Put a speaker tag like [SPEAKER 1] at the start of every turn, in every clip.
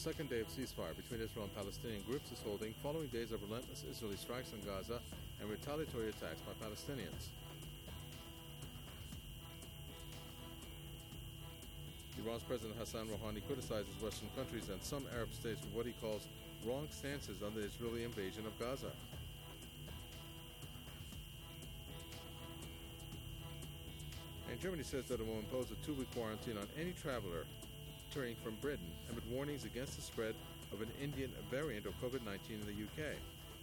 [SPEAKER 1] second day of ceasefire between Israel and Palestinian groups is holding following days of relentless Israeli strikes on Gaza and retaliatory attacks by Palestinians. Iran's President Hassan Rouhani criticizes Western countries and some Arab states for what he calls wrong stances on the Israeli invasion of Gaza. And Germany says that it will impose a 2-week quarantine on any traveler returning from Britain amid warnings against the spread of an Indian variant of COVID-19 in the UK.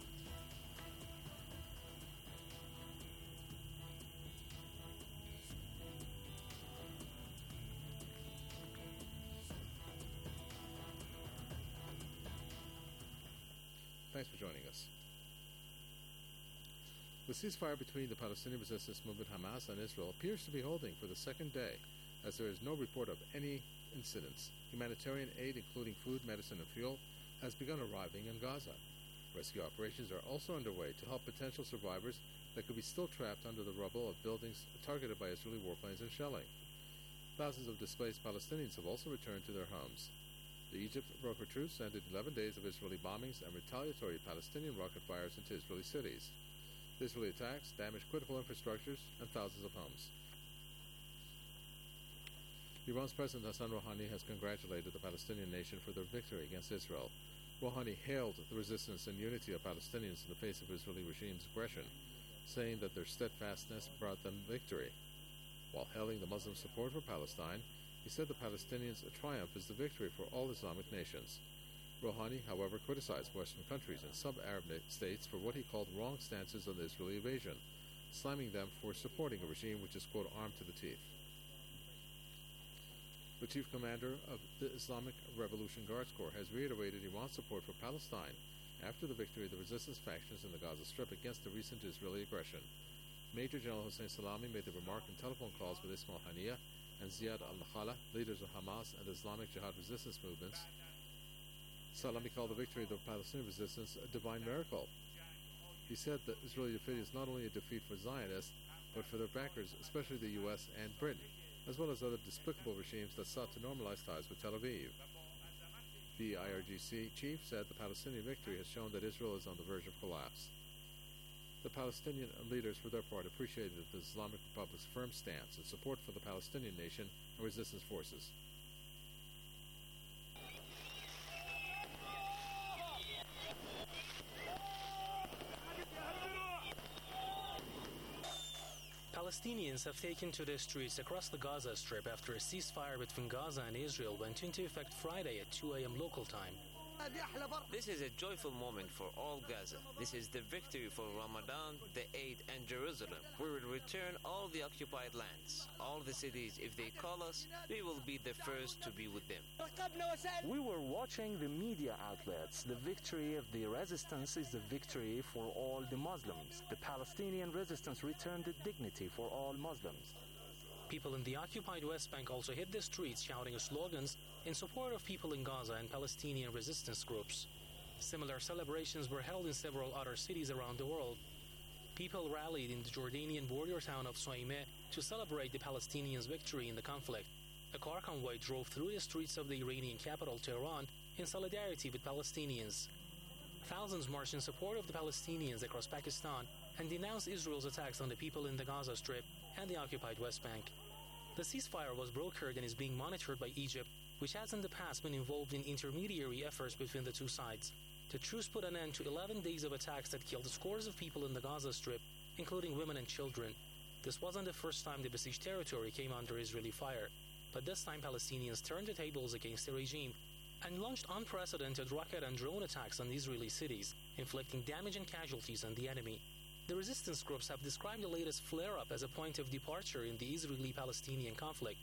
[SPEAKER 1] Thanks for joining us. The ceasefire between the Palestinian resistance movement Hamas and Israel appears to be holding for the second day, as there is no report of any incidents. Humanitarian aid, including food, medicine, and fuel, has begun arriving in Gaza. Rescue operations are also underway to help potential survivors that could be still trapped under the rubble of buildings targeted by Israeli warplanes and shelling. Thousands of displaced Palestinians have also returned to their homes. The Egypt-brokered truce ended 11 days of Israeli bombings and retaliatory Palestinian rocket fires into Israeli cities. The Israeli attacks damaged critical infrastructures and thousands of homes. Iran's President Hassan Rouhani has congratulated the Palestinian nation for their victory against Israel. Rouhani hailed the resistance and unity of Palestinians in the face of Israeli regime's aggression, saying that their steadfastness brought them victory. While hailing the Muslim support for Palestine, he said the Palestinians' triumph is the victory for all Islamic nations. Rouhani, however, criticized Western countries and sub-Arab states for what he called wrong stances on the Israeli invasion, slamming them for supporting a regime which is, quote, armed to the teeth. The chief commander of the Islamic Revolution Guards Corps has reiterated Iran's support for Palestine after the victory of the resistance factions in the Gaza Strip against the recent Israeli aggression. Major General Hossein Salami made the remark in telephone calls with Ismail Haniyeh and Ziad al-Nakhala, leaders of Hamas and the Islamic Jihad resistance movements. Salami called the victory of the Palestinian resistance a divine miracle. He said that Israeli defeat is not only a defeat for Zionists, but for their backers, especially the U.S. and Britain, as well as other despicable regimes that sought to normalize ties with Tel Aviv. The IRGC chief said the Palestinian victory has shown that Israel is on the verge of collapse. The Palestinian leaders, for their part, appreciated the Islamic Republic's firm stance and support for the Palestinian nation and resistance forces.
[SPEAKER 2] Palestinians have taken to the streets across the Gaza Strip after a ceasefire between Gaza and Israel went into effect Friday at 2 a.m. local time.
[SPEAKER 3] This is a joyful moment for all Gaza. This is the victory for Ramadan, the Eid, and Jerusalem. We will return all the occupied lands, all the cities. If they call us, we will be the first to be with them.
[SPEAKER 4] We were watching the media outlets. The victory of the resistance is the victory for all the Muslims. The Palestinian resistance returned the dignity for all Muslims.
[SPEAKER 2] People in the occupied West Bank also hit the streets shouting slogans in support of people in Gaza and Palestinian resistance groups. Similar celebrations were held in several other cities around the world. People rallied in the Jordanian border town of Suaimeh to celebrate the Palestinians' victory in the conflict. A car convoy drove through the streets of the Iranian capital, Tehran, in solidarity with Palestinians. Thousands marched in support of the Palestinians across Pakistan and denounced Israel's attacks on the people in the Gaza Strip and the occupied West Bank. The ceasefire was brokered and is being monitored by Egypt, which has in the past been involved in intermediary efforts between the two sides. The truce put an end to 11 days of attacks that killed scores of people in the Gaza Strip, including women and children. This wasn't the first time the besieged territory came under Israeli fire, but this time Palestinians turned the tables against the regime and launched unprecedented rocket and drone attacks on Israeli cities, inflicting damage and casualties on the enemy. The resistance groups have described the latest flare-up as a point of departure in the Israeli-Palestinian conflict.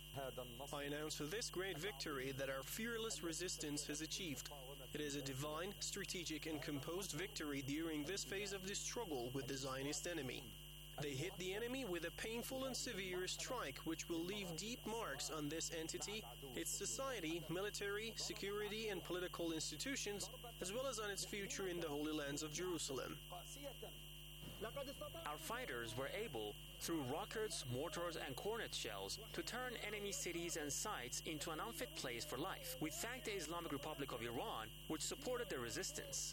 [SPEAKER 5] I announce this great victory that our fearless resistance has achieved. It is a divine, strategic and composed victory during this phase of the struggle with the Zionist enemy. They hit the enemy with a painful and severe strike which will leave deep marks on this entity, its society, military, security and political institutions, as well as on its future in the Holy Lands of Jerusalem.
[SPEAKER 2] Our fighters were able, through rockets, mortars, and Cornet shells, to turn enemy cities and sites into an unfit place for life. We thank the Islamic Republic of Iran, which supported the resistance.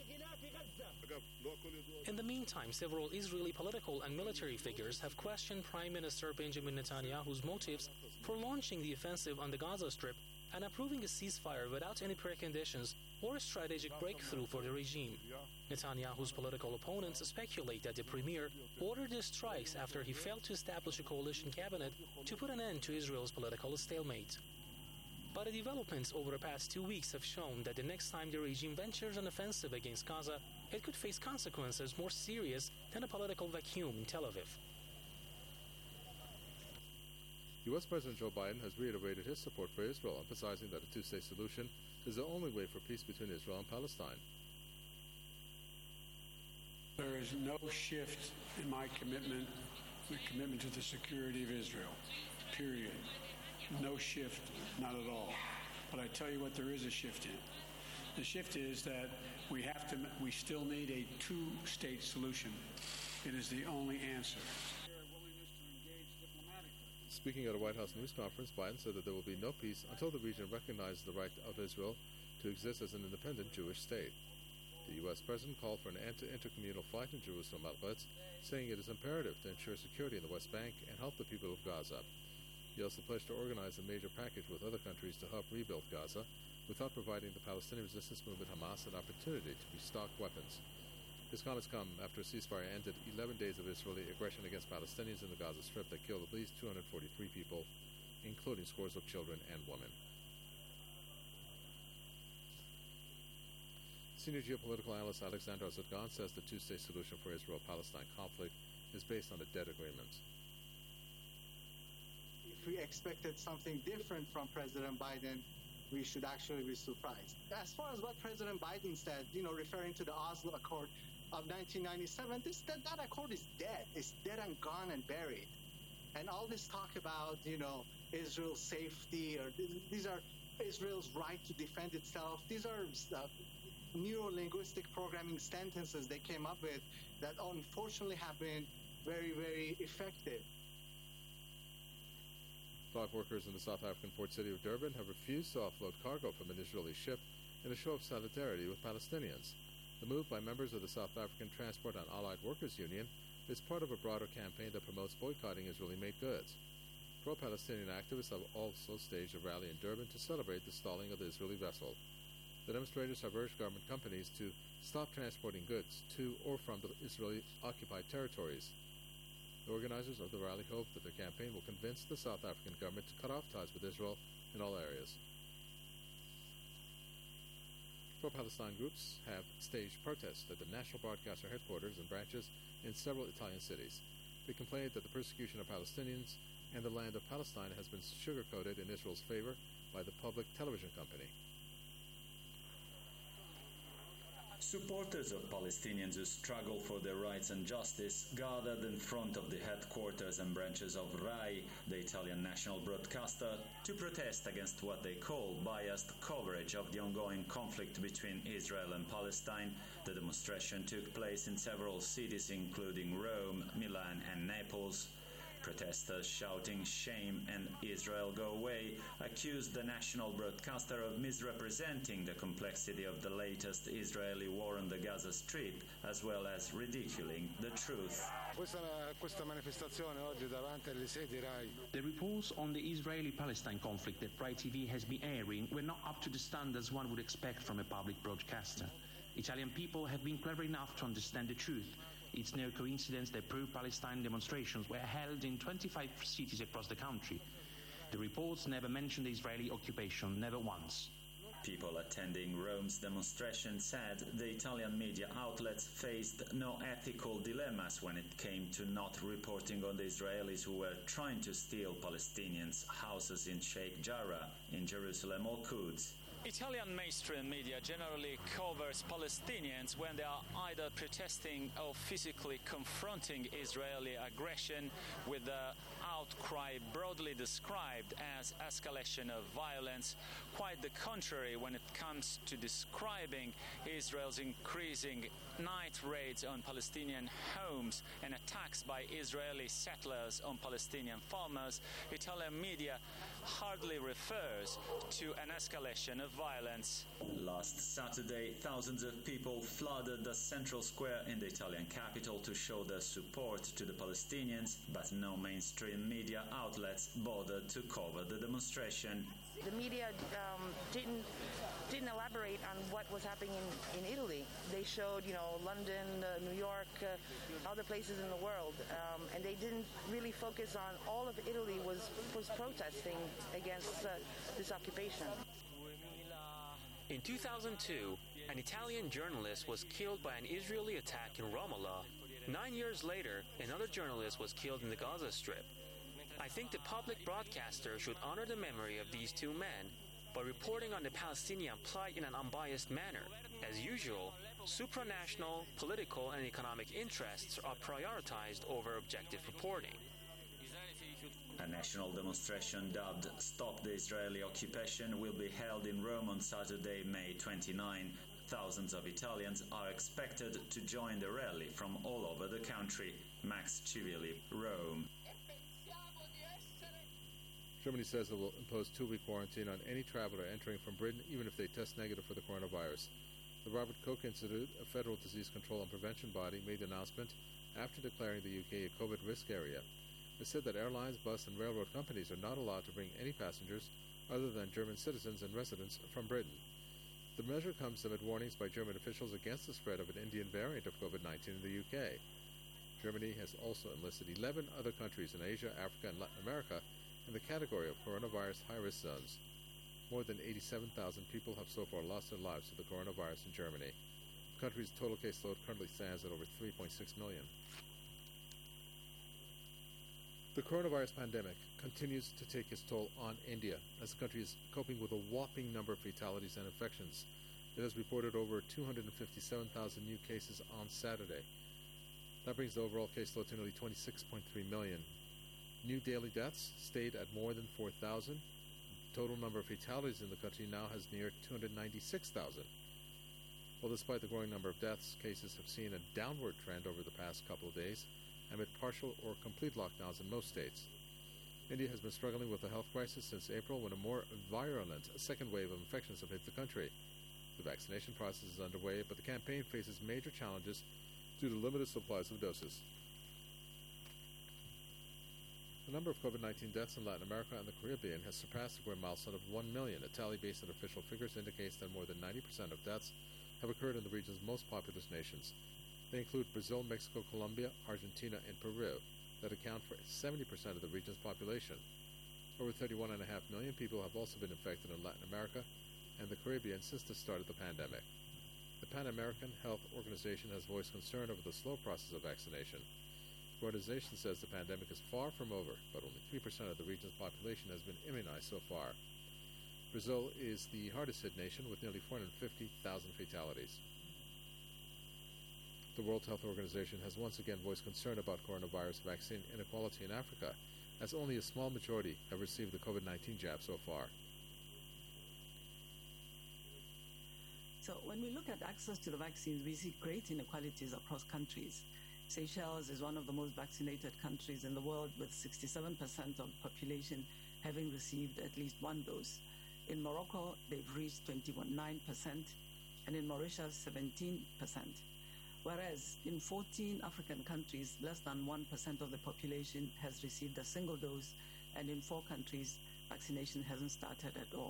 [SPEAKER 2] In the meantime, several Israeli political and military figures have questioned Prime Minister Benjamin Netanyahu's motives for launching the offensive on the Gaza Strip and approving a ceasefire without any preconditions or a strategic breakthrough for the regime. Netanyahu's political opponents speculate that the premier ordered the strikes after he failed to establish a coalition cabinet to put an end to Israel's political stalemate. But the developments over the past 2 weeks have shown that the next time the regime ventures an offensive against Gaza, it could face consequences more serious than a political vacuum in Tel Aviv.
[SPEAKER 1] U.S. President Joe Biden has reiterated his support for Israel, emphasizing that a two-state solution is the only way for peace between Israel and Palestine.
[SPEAKER 6] There is no shift in my commitment to the security of Israel, period. No shift, not at all. But I tell you what there is a shift in. The shift is that we still need a two-state solution. It is the only answer.
[SPEAKER 1] Speaking at a White House news conference, Biden said that there will be no peace until the region recognizes the right of Israel to exist as an independent Jewish state. The U.S. president called for an end to intercommunal flight in Jerusalem outlets, saying it is imperative to ensure security in the West Bank and help the people of Gaza. He also pledged to organize a major package with other countries to help rebuild Gaza, without providing the Palestinian resistance movement Hamas an opportunity to restock weapons. His comments come after a ceasefire ended 11 days of Israeli aggression against Palestinians in the Gaza Strip that killed at least 243 people, including scores of children and women. Senior geopolitical analyst Alexander Zadgan says the two-state solution for Israel-Palestine conflict is based on a dead agreement.
[SPEAKER 7] If we expected something different from President Biden, we should actually be surprised. As far as what President Biden said, referring to the Oslo Accord of 1997, that accord is dead. It's dead and gone and buried. And all this talk about, Israel's safety, or these are Israel's right to defend itself. These are neuro-linguistic programming sentences they came up with that unfortunately have been very, very effective.
[SPEAKER 1] Dock workers in the South African port city of Durban have refused to offload cargo from an Israeli ship in a show of solidarity with Palestinians. The move by members of the South African Transport and Allied Workers Union is part of a broader campaign that promotes boycotting Israeli-made goods. Pro-Palestinian activists have also staged a rally in Durban to celebrate the stalling of the Israeli vessel. The demonstrators have urged government companies to stop transporting goods to or from the Israeli-occupied territories. The organizers of the rally hope that their campaign will convince the South African government to cut off ties with Israel in all areas. Pro-Palestine groups have staged protests at the national broadcaster headquarters and branches in several Italian cities. They complained that the persecution of Palestinians and the land of Palestine has been sugar-coated in Israel's favor by the public television company.
[SPEAKER 8] Supporters of Palestinians who struggle for their rights and justice gathered in front of the headquarters and branches of RAI, the Italian national broadcaster, to protest against what they call biased coverage of the ongoing conflict between Israel and Palestine. The demonstration took place in several cities including Rome, Milan and Naples. Protesters shouting "Shame" and "Israel go away" accused the national broadcaster of misrepresenting the complexity of the latest Israeli war on the Gaza Strip, as well as ridiculing the truth.
[SPEAKER 9] The reports on the Israeli-Palestine conflict that RAI TV has been airing were not up to the standards one would expect from a public broadcaster. Italian people have been clever enough to understand the truth. It's no coincidence that pro-Palestine demonstrations were held in 25 cities across the country. The reports never mentioned the Israeli occupation, never once.
[SPEAKER 8] People attending Rome's demonstration said the Italian media outlets faced no ethical dilemmas when it came to not reporting on the Israelis who were trying to steal Palestinians' houses in Sheikh Jarrah, in Jerusalem or Quds.
[SPEAKER 10] Italian mainstream media generally covers Palestinians when they are either protesting or physically confronting Israeli aggression with the outcry broadly described as escalation of violence. Quite the contrary when it comes to describing Israel's increasing night raids on Palestinian homes and attacks by Israeli settlers on Palestinian farmers. Italian media hardly refers to an escalation of violence.
[SPEAKER 8] Last Saturday, thousands of people flooded the central square in the Italian capital to show their support to the Palestinians, but no mainstream media outlets bothered to cover the demonstration.
[SPEAKER 11] The media didn't elaborate on what was happening in Italy. They showed, London, New York, other places in the world, and they didn't really focus on all of Italy was protesting against this occupation.
[SPEAKER 2] In 2002, an Italian journalist was killed by an Israeli attack in Ramallah. 9 years later, another journalist was killed in the Gaza Strip. I think the public broadcaster should honor the memory of these two men by reporting on the Palestinian plight in an unbiased manner. As usual, supranational, political, and economic interests are prioritized over objective reporting.
[SPEAKER 8] A national demonstration dubbed Stop the Israeli Occupation will be held in Rome on Saturday, May 29. Thousands of Italians are expected to join the rally from all over the country. Max Civili, Rome.
[SPEAKER 1] Germany says it will impose 2-week quarantine on any traveler entering from Britain, even if they test negative for the coronavirus. The Robert Koch Institute, a federal disease control and prevention body, made the announcement after declaring the UK a COVID risk area. It said that airlines, bus, and railroad companies are not allowed to bring any passengers other than German citizens and residents from Britain. The measure comes amid warnings by German officials against the spread of an Indian variant of COVID-19 in the UK. Germany has also enlisted 11 other countries in Asia, Africa, and Latin America in the category of coronavirus high-risk zones. More than 87,000 people have so far lost their lives to the coronavirus in Germany. The country's total caseload currently stands at over 3.6 million. The coronavirus pandemic continues to take its toll on India, as the country is coping with a whopping number of fatalities and infections. It has reported over 257,000 new cases on Saturday. That brings the overall caseload to nearly 26.3 million. New daily deaths stayed at more than 4,000. The total number of fatalities in the country now has neared 296,000. Well, despite the growing number of deaths, cases have seen a downward trend over the past couple of days, amid partial or complete lockdowns in most states. India has been struggling with the health crisis since April, when a more virulent second wave of infections have hit the country. The vaccination process is underway, but the campaign faces major challenges due to limited supplies of doses. The number of COVID-19 deaths in Latin America and the Caribbean has surpassed the grand milestone of 1 million. A tally based on official figures indicates that more than 90% of deaths have occurred in the region's most populous nations. They include Brazil, Mexico, Colombia, Argentina, and Peru, that account for 70% of the region's population. Over 31.5 million people have also been infected in Latin America and the Caribbean since the start of the pandemic. The Pan American Health Organization has voiced concern over the slow process of vaccination. The organization says the pandemic is far from over, but only 3% of the region's population has been immunized so far. Brazil is the hardest hit nation with nearly 450,000 fatalities. The World Health Organization has once again voiced concern about coronavirus vaccine inequality in Africa, as only a small majority have received the COVID-19 jab so far.
[SPEAKER 12] So when we look at access to the vaccines, we see great inequalities across countries. Seychelles is one of the most vaccinated countries in the world, with 67% of the population having received at least one dose. In Morocco, they've reached 21.9%, and in Mauritius, 17%. Whereas in 14 African countries, less than 1% of the population has received a single dose, and in 4 countries, vaccination hasn't started at all.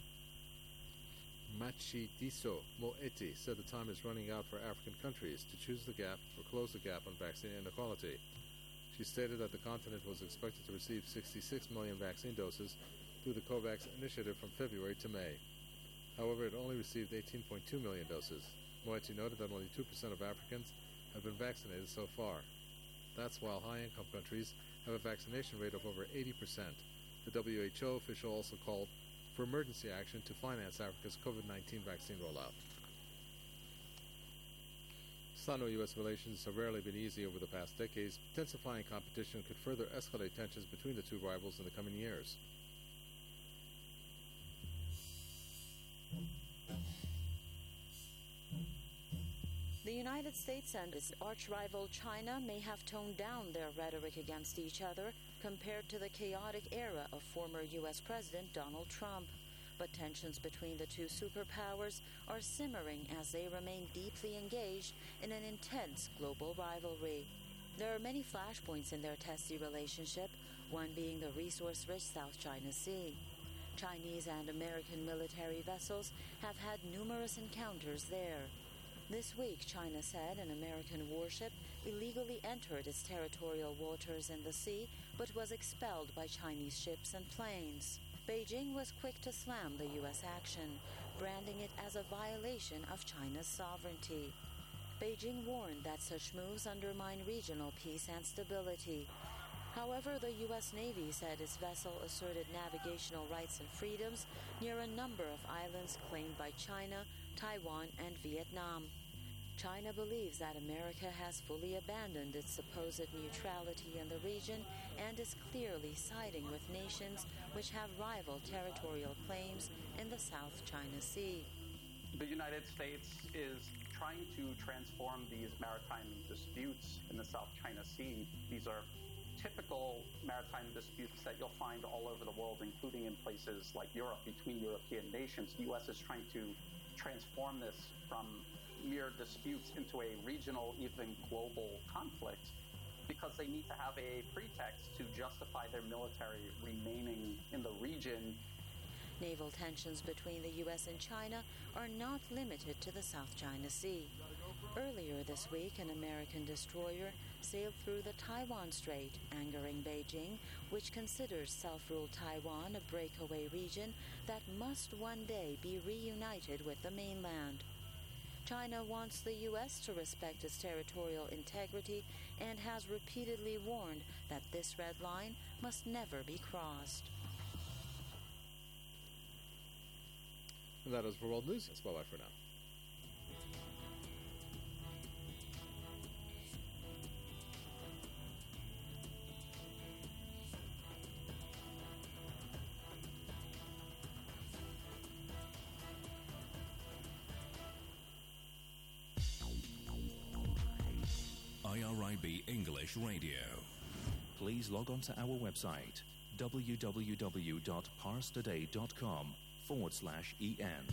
[SPEAKER 1] Matshidiso Moeti said the time is running out for African countries to choose the gap or close the gap on vaccine inequality. She stated that the continent was expected to receive 66 million vaccine doses through the COVAX initiative from February to May. However, it only received 18.2 million doses. Moeti noted that only 2% of Africans have been vaccinated so far. That's while high-income countries have a vaccination rate of over 80%. The WHO official also called for emergency action to finance Africa's COVID-19 vaccine rollout. Sino-U.S. relations have rarely been easy over the past decades. Intensifying competition could further escalate tensions between the two rivals in the coming years.
[SPEAKER 13] The United States and its arch-rival China may have toned down their rhetoric against each other compared to the chaotic era of former U.S. President Donald Trump. But tensions between the two superpowers are simmering as they remain deeply engaged in an intense global rivalry. There are many flashpoints in their testy relationship, one being the resource-rich South China Sea. Chinese and American military vessels have had numerous encounters there. This week, China said an American warship illegally entered its territorial waters in the sea, but was expelled by Chinese ships and planes. Beijing was quick to slam the U.S. action, branding it as a violation of China's sovereignty. Beijing warned that such moves undermine regional peace and stability. However, the U.S. Navy said its vessel asserted navigational rights and freedoms near a number of islands claimed by China, Taiwan, and Vietnam. China believes that America has fully abandoned its supposed neutrality in the region and is clearly siding with nations which have rival territorial claims in the South China Sea.
[SPEAKER 14] The United States is trying to transform these maritime disputes in the South China Sea. These are typical maritime disputes that you'll find all over the world, including in places like Europe, between European nations. The U.S. is trying to transform this from mere disputes into a regional, even global conflict, because they need to have a pretext to justify their military remaining in the region.
[SPEAKER 13] Naval tensions between the U.S. and China are not limited to the South China Sea. Earlier this week, an American destroyer sailed through the Taiwan Strait, angering Beijing, which considers self-ruled Taiwan a breakaway region that must one day be reunited with the mainland. China wants the U.S. to respect its territorial integrity and has repeatedly warned that this red line must never be crossed.
[SPEAKER 1] And that is for World News. That's bye-bye for now.
[SPEAKER 15] IRIB English Radio. Please log on to our website www.parstoday.com/en.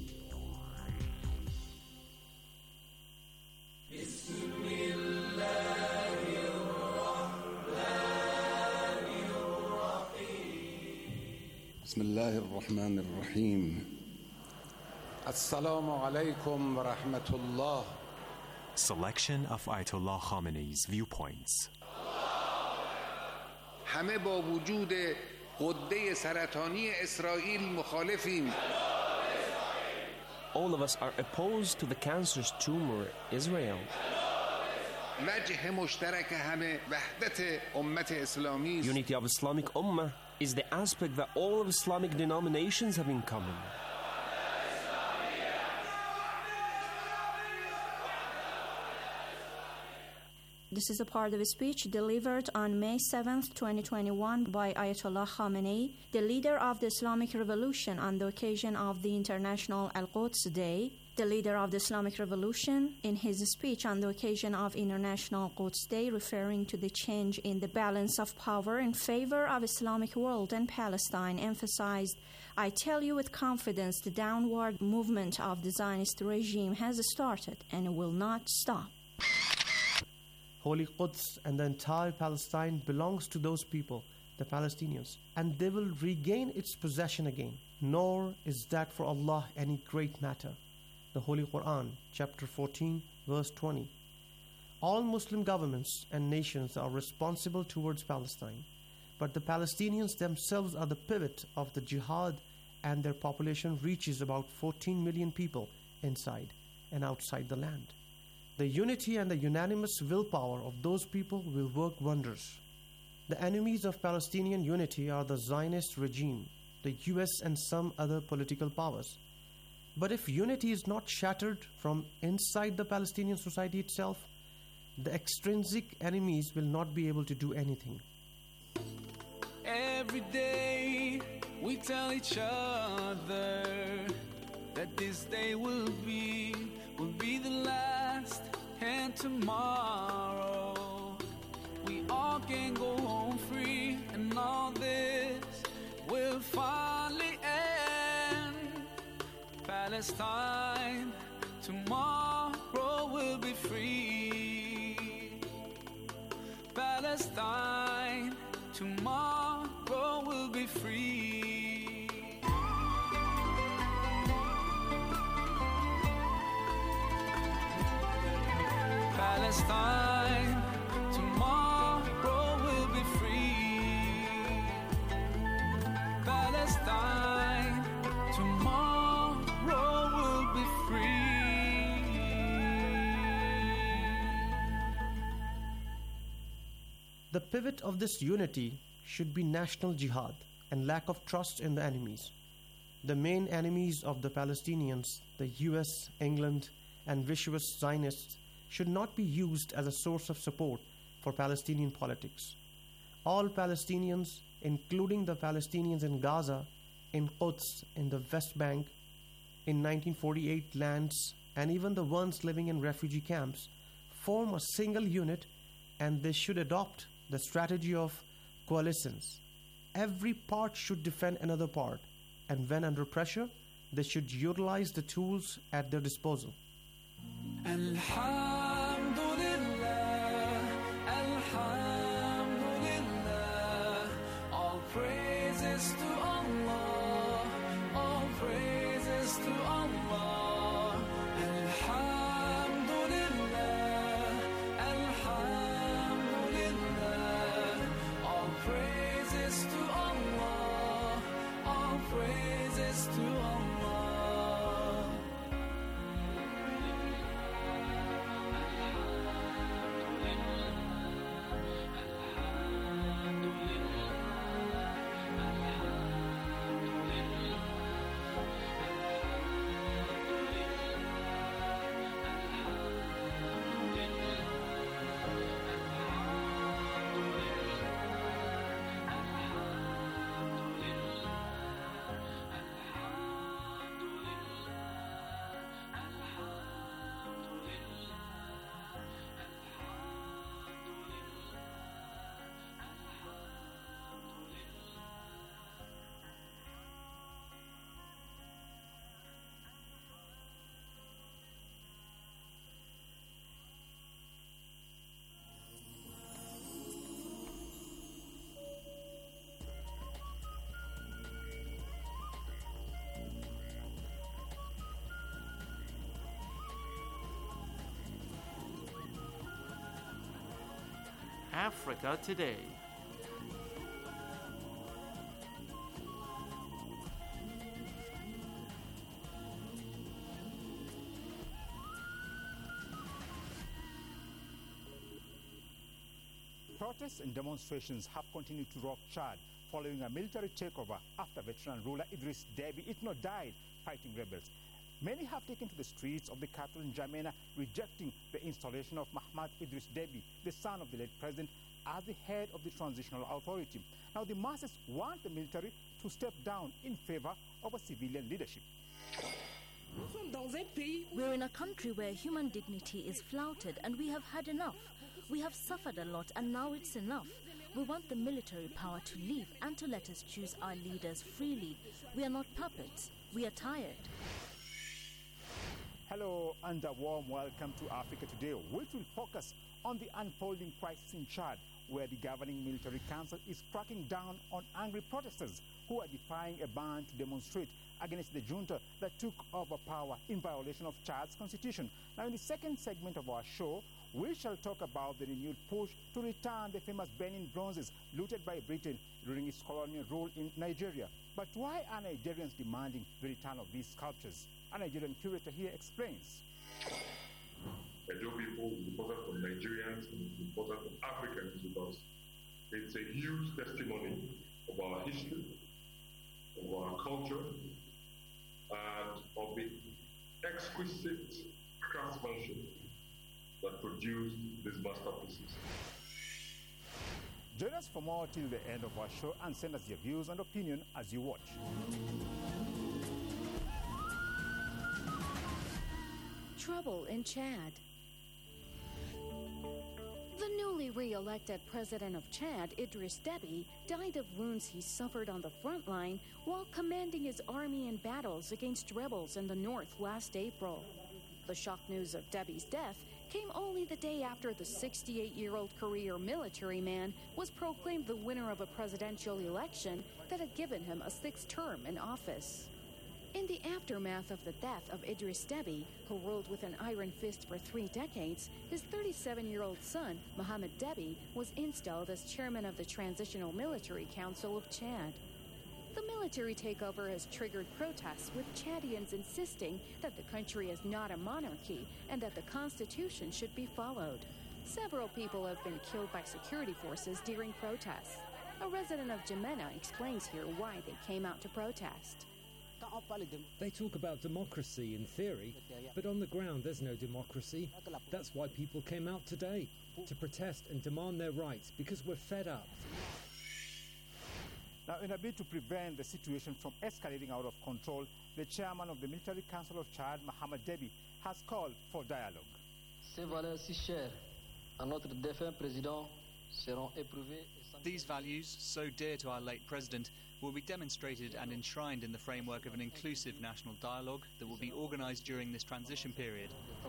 [SPEAKER 16] بسم الله الرحمن الرحيم. السلام عليكم ورحمة الله.
[SPEAKER 17] Selection of Ayatollah Khamenei's viewpoints.
[SPEAKER 16] همه با وجود غده سرطانی اسرائیل مخالفیم.
[SPEAKER 18] All of us are opposed to the cancerous tumor Israel.
[SPEAKER 16] وجه مشترک همه وحدت امت اسلامی.
[SPEAKER 18] Unity of Islamic Ummah is the aspect that all of Islamic denominations have in common.
[SPEAKER 19] This is a part of a speech delivered on May 7, 2021 by Ayatollah Khamenei, the leader of the Islamic Revolution, on the occasion of the International Al-Quds Day. The leader of the Islamic Revolution, in his speech on the occasion of International Quds Day, referring to the change in the balance of power in favor of Islamic world and Palestine, emphasized, "I tell you with confidence, the downward movement of the Zionist regime has started and will not stop."
[SPEAKER 20] Holy Quds and the entire Palestine belongs to those people, the Palestinians, and they will regain its possession again. Nor is that for Allah any great matter. The Holy Quran, chapter 14, verse 20. All Muslim governments and nations are responsible towards Palestine, but the Palestinians themselves are the pivot of the jihad, and their population reaches about 14 million people inside and outside the land. The unity and the unanimous willpower of those people will work wonders. The enemies of Palestinian unity are the Zionist regime, the US, and some other political powers. But if unity is not shattered from inside the Palestinian society itself, the extrinsic enemies will not be able to do anything.
[SPEAKER 21] Every day we tell each other that this day will be the last, and tomorrow we all can go home free, and all this will finally end. Palestine, tomorrow will be free. Palestine, tomorrow will be free. Palestine, tomorrow will be free. Palestine, tomorrow will be free.
[SPEAKER 20] The pivot of this unity should be national jihad and lack of trust in the enemies. The main enemies of the Palestinians, the US, England, and vicious Zionists, should not be used as a source of support for Palestinian politics. All Palestinians, including the Palestinians in Gaza, in Quds, in the West Bank, in 1948 lands, and even the ones living in refugee camps, form a single unit, and they should adopt the strategy of coalescence. Every part should defend another part, and when under pressure, they should utilize the tools at their disposal.
[SPEAKER 21] Alhamdulillah, Alhamdulillah, all praises to Allah, all praises to Allah. Alhamdulillah, Alhamdulillah, all praises to Allah, all praises to Allah.
[SPEAKER 22] Africa Today.
[SPEAKER 23] Protests and demonstrations have continued to rock Chad following a military takeover after veteran ruler Idriss Déby Itno died fighting rebels. Many have taken to the streets of the capital N'Djamena, rejecting the installation of Mahamat Idriss Déby, the son of the late president, as the head of the transitional authority. Now, the masses want the military to step down in favor of a civilian leadership.
[SPEAKER 24] We're in a country where human dignity is flouted, and we have had enough. We have suffered a lot, and now it's enough. We want the military power to leave and to let us choose our leaders freely. We are not puppets. We are tired.
[SPEAKER 23] Hello and a warm welcome to Africa Today, which will focus on the unfolding crisis in Chad, where the governing military council is cracking down on angry protesters who are defying a ban to demonstrate against the junta that took over power in violation of Chad's constitution. Now, in the second segment of our show, we shall talk about the renewed push to return the famous Benin bronzes looted by Britain during its colonial rule in Nigeria. But why are Nigerians demanding the return of these sculptures? A Nigerian curator here explains.
[SPEAKER 25] Edo people is important for Nigerians and it's important for Africans because it's a huge testimony of our history, of our culture, and of the exquisite craftsmanship that produced these masterpieces.
[SPEAKER 23] Join us for more till the end of our show and send us your views and opinion as you watch.
[SPEAKER 3] Trouble in Chad. The newly re-elected president of Chad, Idris Deby, died of wounds he suffered on the front line while commanding his army in battles against rebels in the north last April. The shock news of Deby's death came only the day after the 68-year-old career military man was proclaimed the winner of a presidential election that had given him a sixth term in office. In the aftermath of the death of Idris Deby, who ruled with an iron fist for 3 decades, his 37-year-old son, Mohamed Deby, was installed as chairman of the Transitional Military Council of Chad. The military takeover has triggered protests, with Chadians insisting that the country is not a monarchy and that the constitution should be followed. Several people have been killed by security forces during protests. A resident of Jemena explains here why they came out to protest.
[SPEAKER 4] They talk about democracy in theory, but on the ground there's no democracy. That's why people came out today, to protest and demand their rights, because we're fed up.
[SPEAKER 23] Now, in a bid to prevent the situation from escalating out of control, the chairman of the Military Council of Chad, Mohamed Deby, has called for dialogue.
[SPEAKER 5] Ces valeurs si chères à notre défunt président seront éprouvées.
[SPEAKER 6] These values, so dear to our late president, will be demonstrated and enshrined in the framework of an inclusive national dialogue that will be organised during this transition period.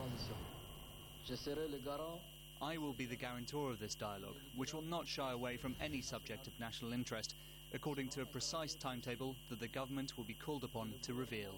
[SPEAKER 6] I will be the guarantor of this dialogue, which will not shy away from any subject of national interest, according to a precise timetable that the government will be called upon to reveal.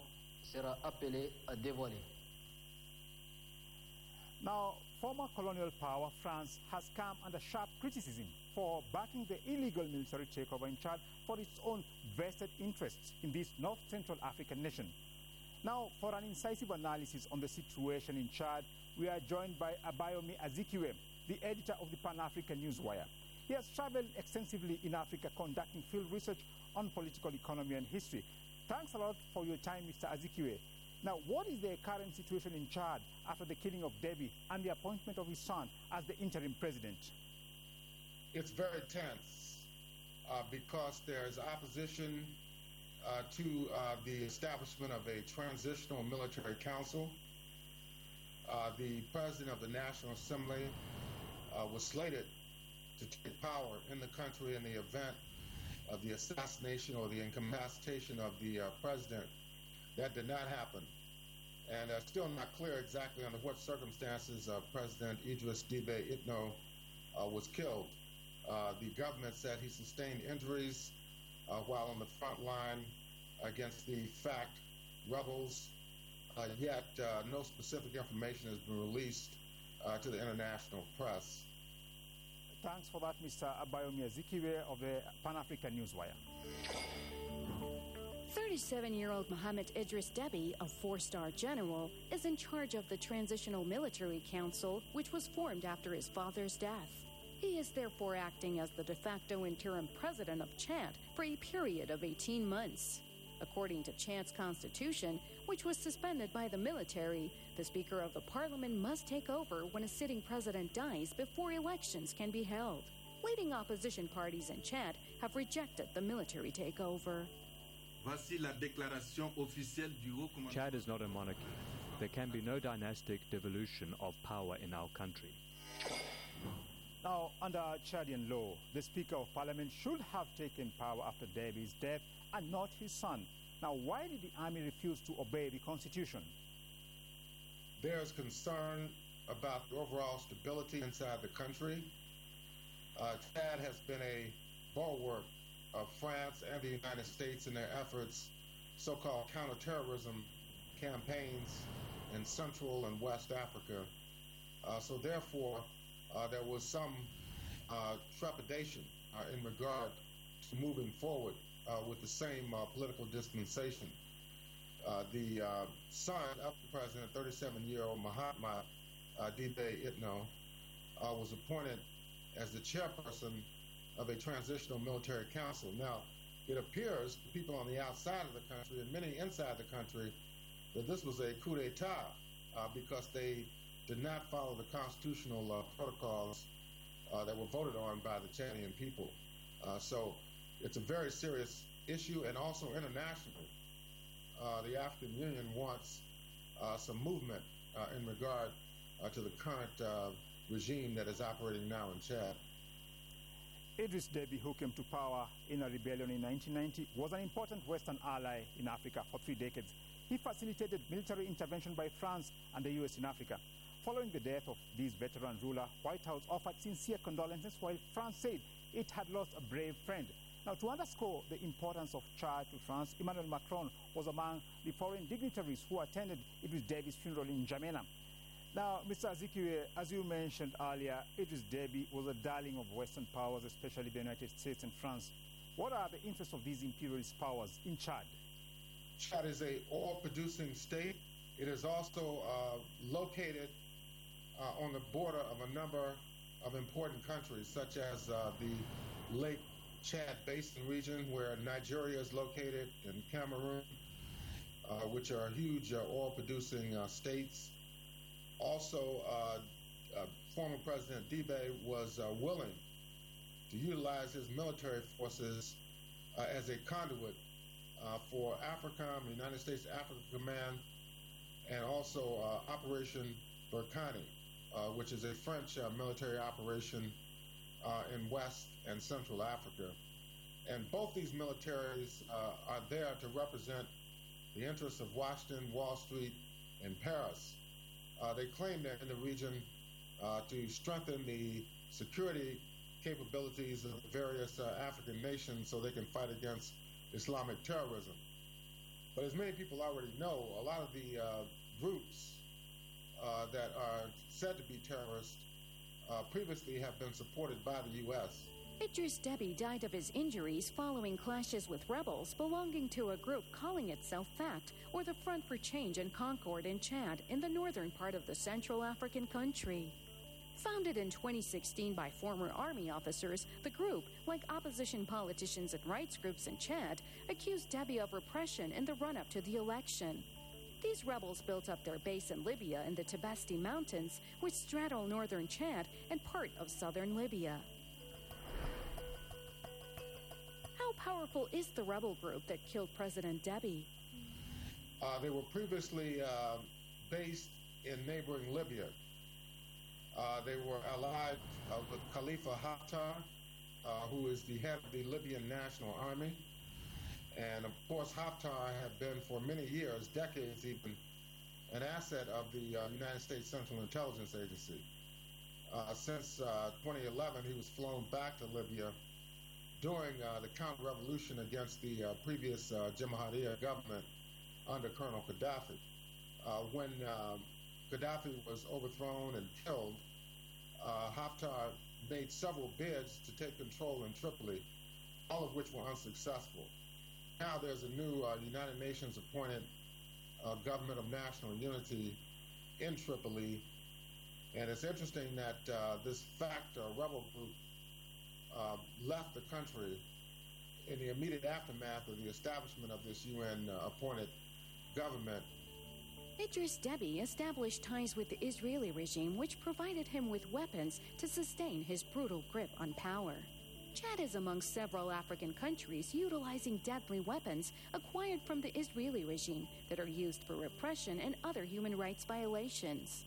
[SPEAKER 23] Now, former colonial power France has come under sharp criticism for backing the illegal military takeover in Chad for its own vested interests in this North Central African nation. Now, for an incisive analysis on the situation in Chad, we are joined by Abayomi Azikiwe, the editor of the Pan-African Newswire. He has traveled extensively in Africa conducting field research on political economy and history. Thanks a lot for your time, Mr. Azikiwe. Now, what is the current situation in Chad after the killing of Deby and the appointment of his son as the interim president?
[SPEAKER 22] It's very tense because there's opposition to the establishment of a transitional military council. The president of the National Assembly was slated to take power in the country in the event of the assassination or the incapacitation of the president. That did not happen. And still not clear exactly under what circumstances President Idris Deby Itno was killed. The government said he sustained injuries while on the front line against the FACT rebels, yet no specific information has been released to the international press.
[SPEAKER 23] Thanks for that, Mr. Abayomi Azikiwe of the Pan-African Newswire.
[SPEAKER 3] 37-year-old Mohamed Idris Deby, a 4-star general, is in charge of the Transitional Military Council, which was formed after his father's death. He is therefore acting as the de facto interim president of Chad for a period of 18 months. According to Chad's constitution, which was suspended by the military, the Speaker of the Parliament must take over when a sitting president dies before elections can be held. Leading opposition parties in Chad have rejected the military takeover.
[SPEAKER 26] Chad is not a monarchy. There can be no dynastic devolution of power in our country.
[SPEAKER 23] Now, under Chadian law, the Speaker of Parliament should have taken power after Deby's death and not his son. Now, why did the army refuse to obey the constitution?
[SPEAKER 22] There's concern about the overall stability inside the country. Chad has been a bulwark of France and the United States in their efforts, so-called counterterrorism campaigns in Central and West Africa. So therefore, there was some trepidation in regard to moving forward with the same political dispensation. The son of the president, 37-year-old Mohamed Deby Itno, was appointed as the chairperson of a transitional military council. Now, it appears to people on the outside of the country and many inside the country that this was a coup d'etat because they did not follow the constitutional protocols that were voted on by the Chadian people. So it's a very serious issue, and also internationally. The African Union wants some movement in regard to the current regime that is operating now in Chad.
[SPEAKER 23] Idris Deby, who came to power in a rebellion in 1990, was an important Western ally in Africa for 3 decades. He facilitated military intervention by France and the U.S. in Africa. Following the death of this veteran ruler, White House offered sincere condolences while France said it had lost a brave friend. Now, to underscore the importance of Chad to France, Emmanuel Macron was among the foreign dignitaries who attended Idris Deby's funeral in N'Djamena. Now, Mr. Azikiwe, as you mentioned earlier, Idris Deby was a darling of Western powers, especially the United States and France. What are the interests of these imperialist powers in Chad?
[SPEAKER 22] Chad is an oil-producing state. It is also located on the border of a number of important countries, such as the Lake Chad Basin region, where Nigeria is located, and Cameroon, which are huge oil-producing states. Also, former President Deby was willing to utilize his military forces as a conduit for AFRICOM, the United States Africa Command, and also Operation Berkane, which is a French military operation in West and Central Africa. And both these militaries are there to represent the interests of Washington, Wall Street, and Paris. They claim they're in the region to strengthen the security capabilities of various African nations so they can fight against Islamic terrorism. But as many people already know, a lot of the groups that are said to be terrorists previously have been supported by the U.S.
[SPEAKER 3] Idris Deby died of his injuries following clashes with rebels belonging to a group calling itself FACT, or the Front for Change and Concord in Chad, in the northern part of the Central African country. Founded in 2016 by former army officers, the group, like opposition politicians and rights groups in Chad, accused Deby of repression in the run-up to the election. These rebels built up their base in Libya in the Tibesti Mountains, which straddle northern Chad and part of southern Libya. How powerful is the rebel group that killed President Deby?
[SPEAKER 22] They were previously based in neighboring Libya. They were allied with Khalifa Haftar, who is the head of the Libyan National Army. And of course, Haftar had been for many years, decades even, an asset of the United States Central Intelligence Agency. Since 2011, he was flown back to Libya during the counter-revolution against the previous Jamahiya government under Colonel Gaddafi. When Gaddafi was overthrown and killed, Haftar made several bids to take control in Tripoli, all of which were unsuccessful. Now there's a new United Nations appointed government of national unity in Tripoli, and it's interesting that this FACT rebel group left the country in the immediate aftermath of the establishment of this UN appointed government.
[SPEAKER 3] Idris Deby established ties with the Israeli regime, which provided him with weapons to sustain his brutal grip on power. Chad is among several African countries utilizing deadly weapons acquired from the Israeli regime that are used for repression and other human rights violations.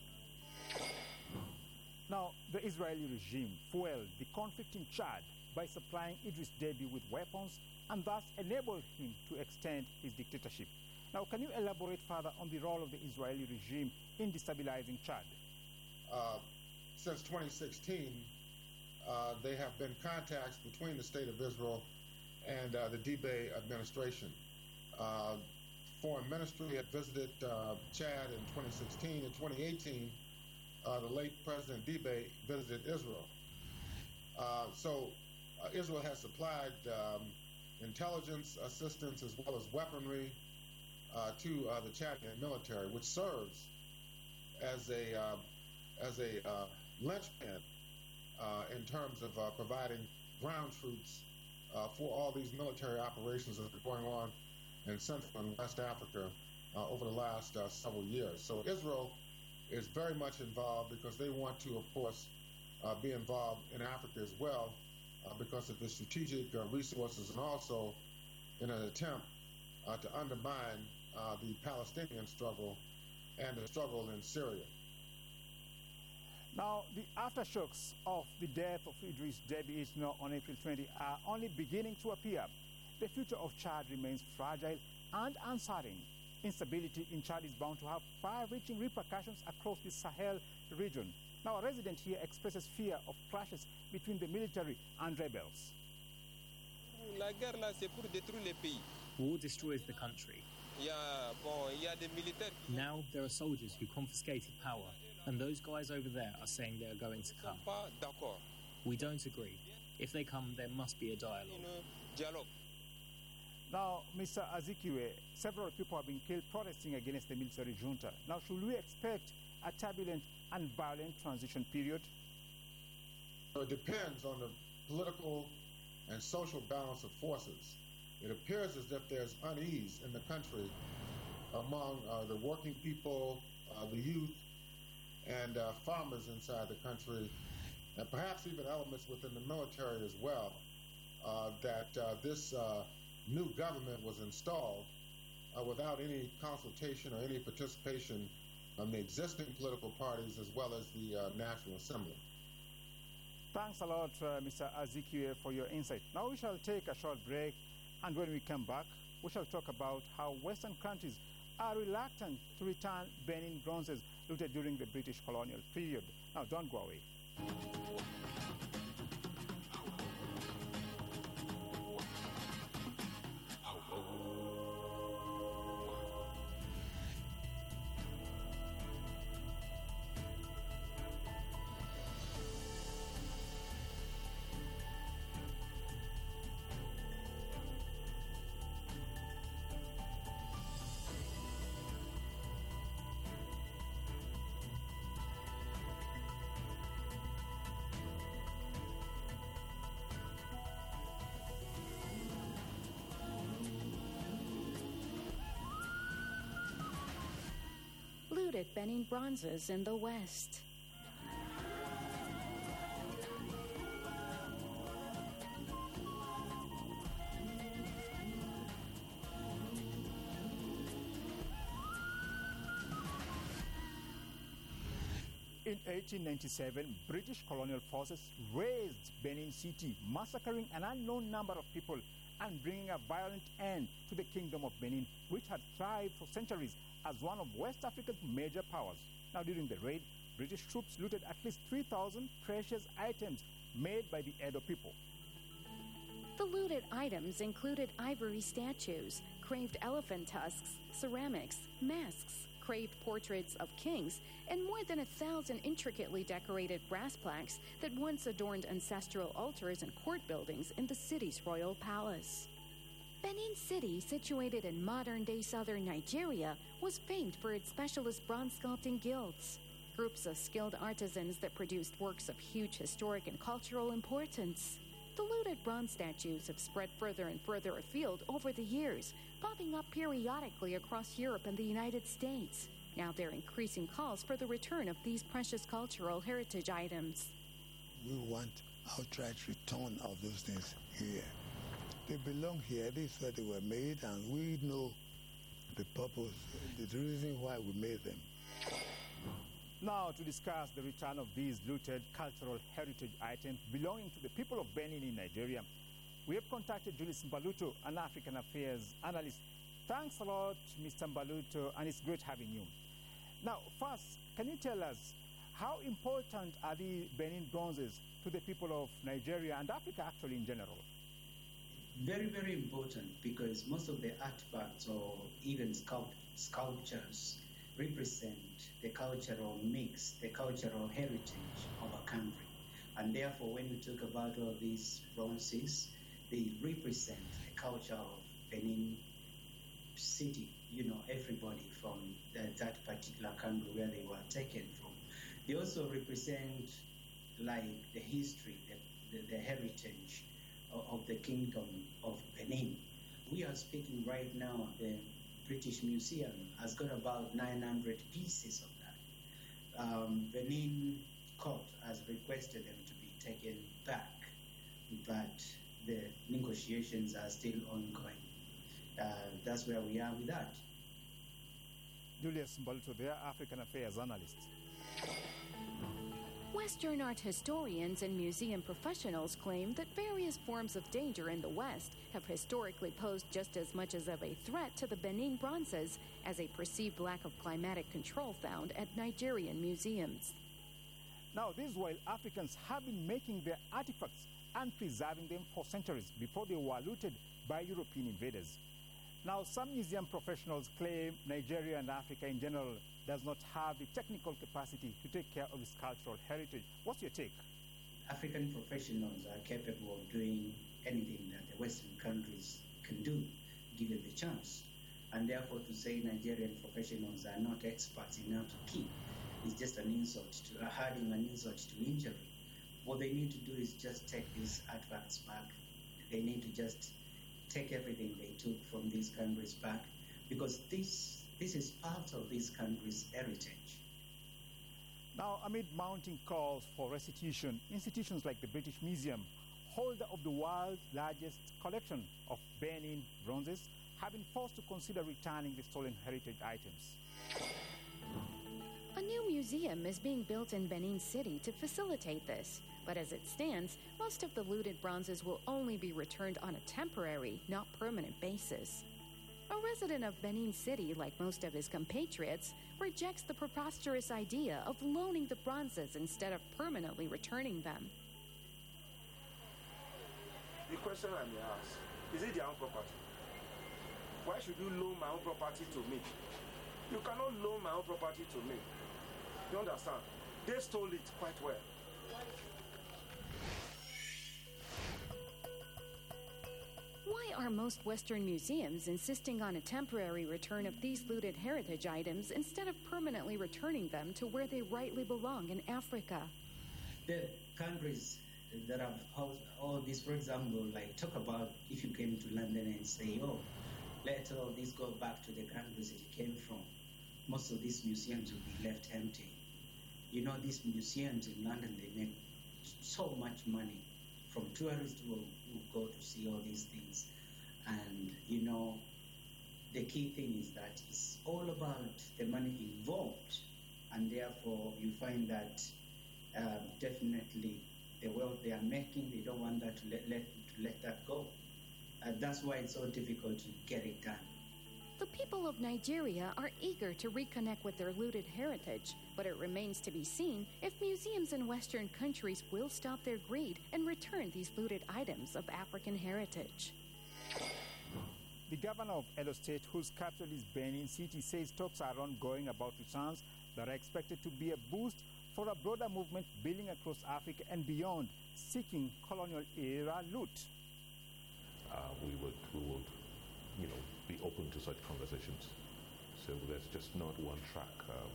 [SPEAKER 23] Now, the Israeli regime fueled the conflict in Chad by supplying Idris Deby with weapons and thus enabled him to extend his dictatorship. Now, can you elaborate further on the role of the Israeli regime in destabilizing Chad?
[SPEAKER 22] Since 2016, there have been contacts between the State of Israel and the Deby administration. Foreign Ministry had visited Chad in 2016. In 2018, the late President Deby visited Israel. So Israel has supplied intelligence assistance as well as weaponry to the Chadian military, which serves as a linchpin in terms of providing ground troops for all these military operations that are going on in Central and West Africa over the last several years. So Israel is very much involved because they want to, of course, be involved in Africa as well because of the strategic resources, and also in an attempt to undermine the Palestinian struggle and the struggle in Syria.
[SPEAKER 23] Now, the aftershocks of the death of Idris Deby Itno on April 20 are only beginning to appear. The future of Chad remains fragile and uncertain. Instability in Chad is bound to have far-reaching repercussions across the Sahel region. Now, a resident here expresses fear of clashes between the military and rebels.
[SPEAKER 2] War destroys the country. Now there are soldiers who confiscated power, and those guys over there are saying they are going to come. We don't agree. If they come, there must be a dialogue.
[SPEAKER 23] Now, Mr. Azikiwe, several people have been killed protesting against the military junta. Now, should we expect a turbulent and violent transition period?
[SPEAKER 22] It depends on the political and social balance of forces. It appears as if there's unease in the country among the working people, the youth, and farmers inside the country, and perhaps even elements within the military as well, that this new government was installed without any consultation or any participation from the existing political parties as well as the National Assembly.
[SPEAKER 23] Thanks a lot, Mr. Azikiwe, for your insight. Now we shall take a short break, and when we come back, we shall talk about how Western countries are reluctant to return Benin bronzes looted during the British colonial period. Now, don't go away.
[SPEAKER 3] Looted Benin bronzes in the West.
[SPEAKER 23] In 1897, British colonial forces razed Benin City, massacring an unknown number of people and bringing a violent end to the Kingdom of Benin, which had thrived for centuries as one of West Africa's major powers. Now, during the raid, British troops looted at least 3,000 precious items made by the Edo people.
[SPEAKER 3] The looted items included ivory statues, carved elephant tusks, ceramics, masks, carved portraits of kings, and more than 1,000 intricately decorated brass plaques that once adorned ancestral altars and court buildings in the city's royal palace. Benin City, situated in modern-day southern Nigeria, was famed for its specialist bronze sculpting guilds, groups of skilled artisans that produced works of huge historic and cultural importance. The looted bronze statues have spread further and further afield over the years, popping up periodically across Europe and the United States. Now there are increasing calls for the return of these precious cultural heritage items.
[SPEAKER 7] We want outright return of those things here. They belong here. This is where they were made, and we know the purpose, the reason why we made them.
[SPEAKER 23] Now, to discuss the return of these looted cultural heritage items belonging to the people of Benin in Nigeria, we have contacted Julius Mbaluto, an African affairs analyst. Thanks a lot, Mr. Mbaluto, and it's great having you. Now, first, can you tell us how important are the Benin bronzes to the people of Nigeria and Africa actually in general?
[SPEAKER 8] Very, very important, because most of the artifacts or even sculptures represent the cultural mix, the cultural heritage of a country. And therefore, when we talk about all these bronzes, they represent the culture of Benin City, you know, everybody from that particular country where they were taken from. They also represent like the history, the heritage of the Kingdom of Benin. We are speaking right now, the British Museum has got about 900 pieces of that. Benin court has requested them to be taken back, but the negotiations are still ongoing. That's where we are with that.
[SPEAKER 23] Julius Mbaluto, their African Affairs analyst.
[SPEAKER 3] Western art historians and museum professionals claim that various forms of danger in the West have historically posed just as much as of a threat to the Benin bronzes as a perceived lack of climatic control found at Nigerian museums.
[SPEAKER 23] Now, this is while Africans have been making their artifacts and preserving them for centuries before they were looted by European invaders. Now, some museum professionals claim Nigeria and Africa in general does not have the technical capacity to take care of its cultural heritage. What's your take?
[SPEAKER 8] African professionals are capable of doing anything that the Western countries can do, given the chance. And therefore, to say Nigerian professionals are not experts enough to keep is just an insult to adding an insult to injury. What they need to do is just take these artifacts back. They need to just take everything they took from these countries back, because this is part of these countries' heritage.
[SPEAKER 23] Now, amid mounting calls for restitution, institutions like the British Museum, holder of the world's largest collection of Benin bronzes, have been forced to consider returning the stolen heritage items.
[SPEAKER 3] A new museum is being built in Benin City to facilitate this, but as it stands, most of the looted bronzes will only be returned on a temporary, not permanent basis. A resident of Benin City, like most of his compatriots, rejects the preposterous idea of loaning the bronzes instead of permanently returning them.
[SPEAKER 9] The question I may ask, is it their own property? Why should you loan my own property to me? You cannot loan my own property to me. You understand? They stole it quite well.
[SPEAKER 3] Why are most Western museums insisting on a temporary return of these looted heritage items instead of permanently returning them to where they rightly belong in Africa?
[SPEAKER 8] The countries that have all this, for example, like talk about if you came to London and say, oh, let all this go back to the countries that it came from. Most of these museums will be left empty. You know, these museums in London, they make so much money from tourists who go to see all these things. And, you know, the key thing is that it's all about the money involved. And therefore, you find that definitely the wealth they are making, they don't want that to let that go. That's why it's so difficult to get it done.
[SPEAKER 3] The people of Nigeria are eager to reconnect with their looted heritage, but it remains to be seen if museums in Western countries will stop their greed and return these looted items of African heritage.
[SPEAKER 23] The governor of Edo State, whose capital is Benin City, says talks are ongoing about returns that are expected to be a boost for a broader movement building across Africa and beyond, seeking colonial-era loot.
[SPEAKER 10] We would, be open to such conversations. So there's just not one track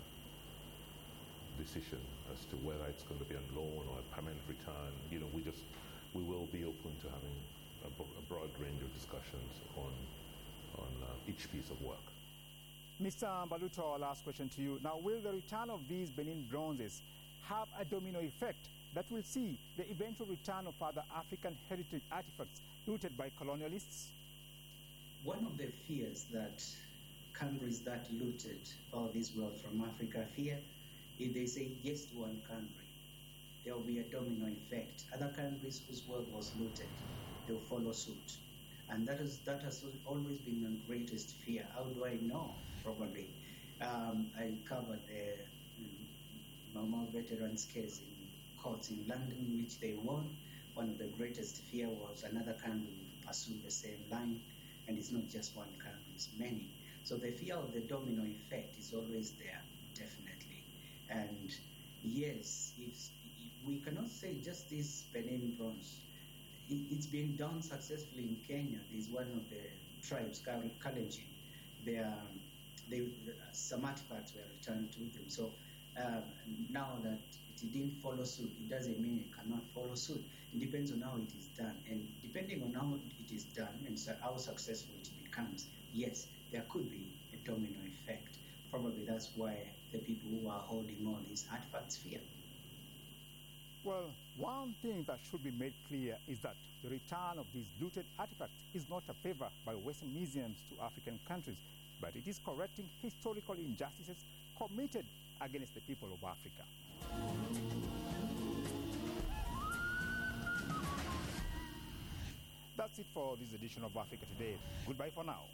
[SPEAKER 10] decision as to whether it's going to be on loan or a permanent return. We will be open to having a broad range of discussions on each piece of work.
[SPEAKER 23] Mr. Mbaluto, our last question to you. Now, will the return of these Benin bronzes have a domino effect that will see the eventual return of other African heritage artifacts looted by colonialists?
[SPEAKER 8] One of the fears that countries that looted all this wealth from Africa fear, if they say yes to one country, there will be a domino effect. Other countries whose wealth was looted, they'll follow suit. And that has always been the greatest fear. How do I know? Probably. I covered the normal veterans case in courts in London, which they won. One of the greatest fear was another country would pursue the same line. And it's not just one country, it's many. So the fear of the domino effect is always there, definitely. And yes, we cannot say just this Benin bronze. It's been done successfully in Kenya. There's one of the tribes, Kalenjin. Some artifacts were returned to them. So now that it didn't follow suit, it doesn't mean it cannot follow suit. It depends on how it is done. And depending on how it is done and how successful it becomes, comes, yes, there could be a domino effect. Probably that's why the people who are holding all these artifacts fear.
[SPEAKER 23] Well, one thing that should be made clear is that the return of these looted artifacts is not a favor by Western museums to African countries, but it is correcting historical injustices committed against the people of Africa. That's it for this edition of Africa Today. Goodbye for now.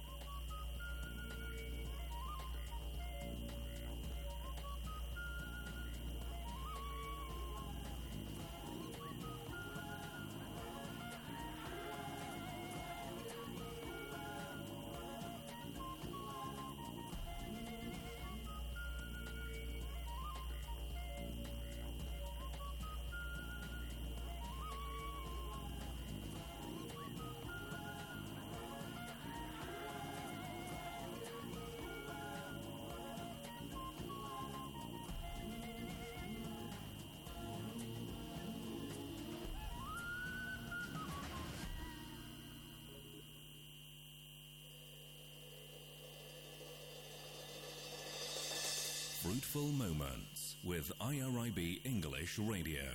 [SPEAKER 1] Fruitful Moments with IRIB English Radio.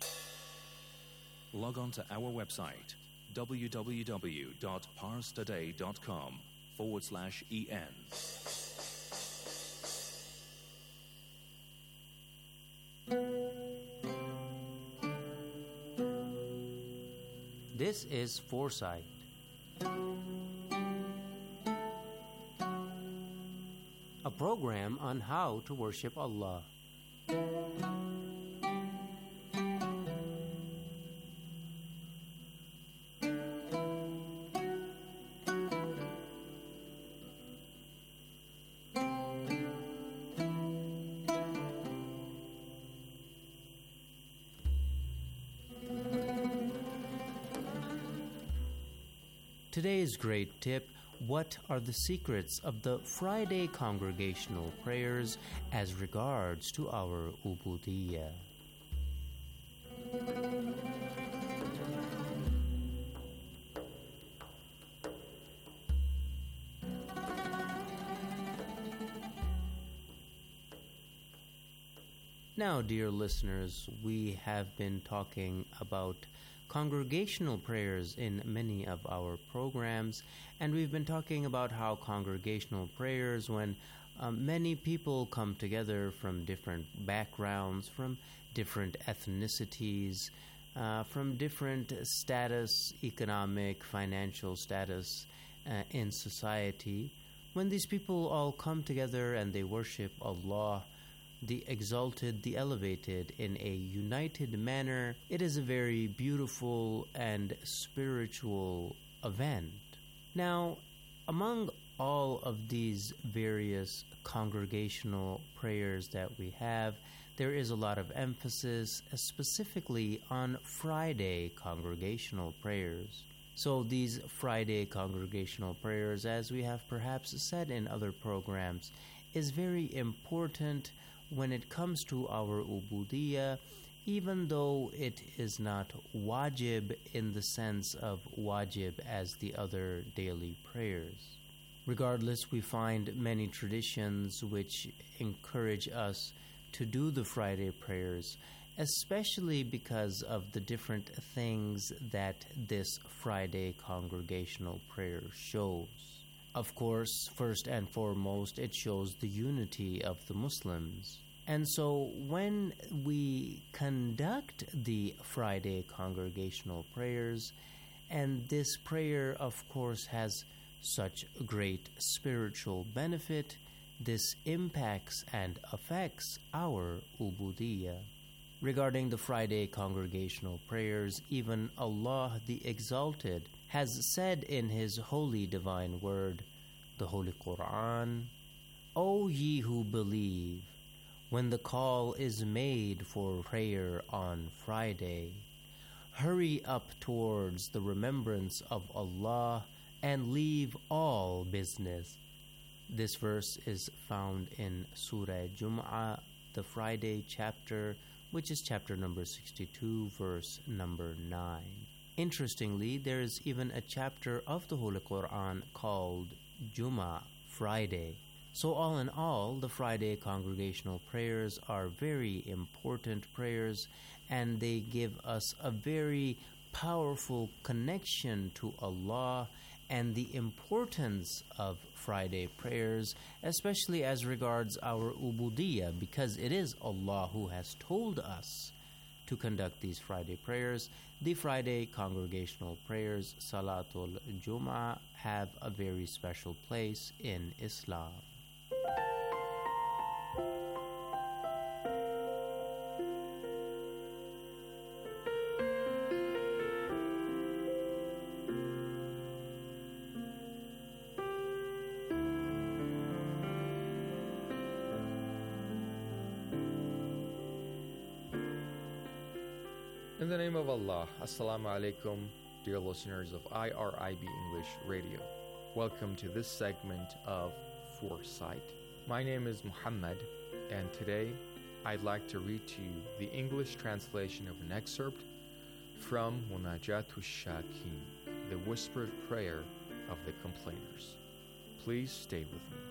[SPEAKER 1] Log on to our website www.parstoday.com/en.
[SPEAKER 11] This is Foresight. A program on how to worship Allah. Today's great tip: what are the secrets of the Friday congregational prayers as regards to our Ubudiyya? Now, dear listeners, we have been talking about congregational prayers in many of our programs, and we've been talking about how congregational prayers, when many people come together from different backgrounds, from different ethnicities, from different status, economic, financial status in society, when these people all come together and they worship Allah, the exalted, the elevated, in a united manner, it is a very beautiful and spiritual event. Now, among all of these various congregational prayers that we have, there is a lot of emphasis specifically on Friday congregational prayers. So these Friday congregational prayers, as we have perhaps said in other programs, is very important when it comes to our Ubudiyya, even though it is not wajib in the sense of wajib as the other daily prayers. Regardless, we find many traditions which encourage us to do the Friday prayers, especially because of the different things that this Friday congregational prayer shows. Of course, first and foremost, it shows the unity of the Muslims. And so when we conduct the Friday congregational prayers, and this prayer, of course, has such great spiritual benefit, this impacts and affects our Ubudiyya. Regarding the Friday congregational prayers, even Allah the Exalted has said in His holy divine word, the Holy Quran, "O ye who believe, when the call is made for prayer on Friday, hurry up towards the remembrance of Allah and leave all business." This verse is found in Surah Jum'ah, the Friday chapter, which is chapter number 62, verse number 9. Interestingly, there is even a chapter of the Holy Quran called Juma, Friday. So all in all, the Friday congregational prayers are very important prayers, and they give us a very powerful connection to Allah and the importance of Friday prayers, especially as regards our ubudiyah, because it is Allah who has told us to conduct these Friday prayers. The Friday congregational prayers, Salatul Jum'ah, have a very special place in Islam.
[SPEAKER 12] In the name of Allah, Assalamu alaikum, dear listeners of IRIB English Radio. Welcome to this segment of Foresight. My name is Muhammad, and today I'd like to read to you the English translation of an excerpt from Munajatul Shakin, the whispered prayer of the complainers. Please stay with me.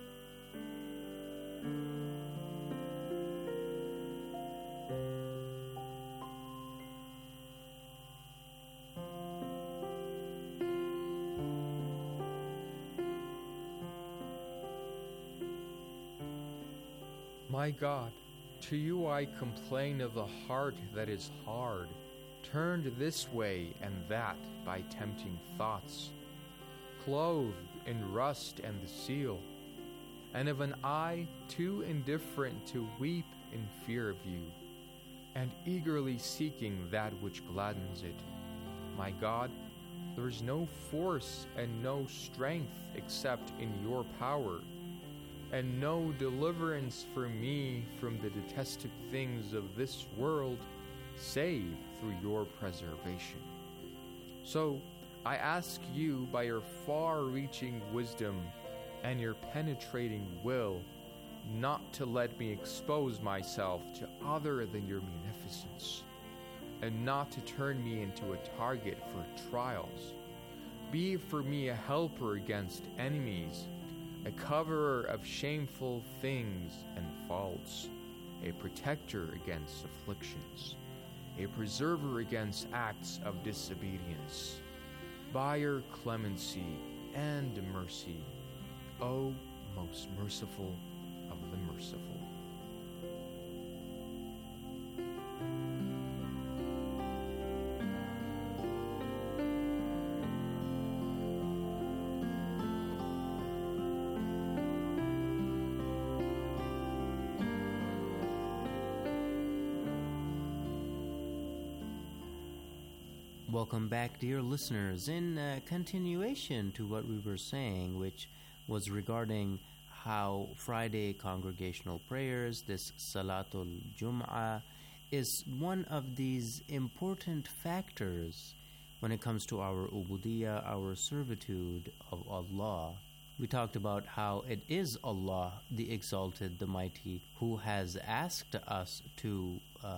[SPEAKER 12] My God, to you I complain of the heart that is hard, turned this way and that by tempting thoughts, clothed in rust and the seal, and of an eye too indifferent to weep in fear of you, and eagerly seeking that which gladdens it. My God, there is no force and no strength except in your power, and no deliverance for me from the detested things of this world, save through your preservation. So I ask you by your far-reaching wisdom and your penetrating will, not to let me expose myself to other than your munificence, and not to turn me into a target for trials. Be for me a helper against enemies, a coverer of shameful things and faults, a protector against afflictions, a preserver against acts of disobedience. By your clemency and mercy, O most merciful of the merciful.
[SPEAKER 11] Welcome back, dear listeners. In continuation to what we were saying, which was regarding how Friday congregational prayers, this Salatul Jum'ah, is one of these important factors when it comes to our ubudiyah, our servitude of Allah. We talked about how it is Allah, the Exalted, the Mighty, who has asked us to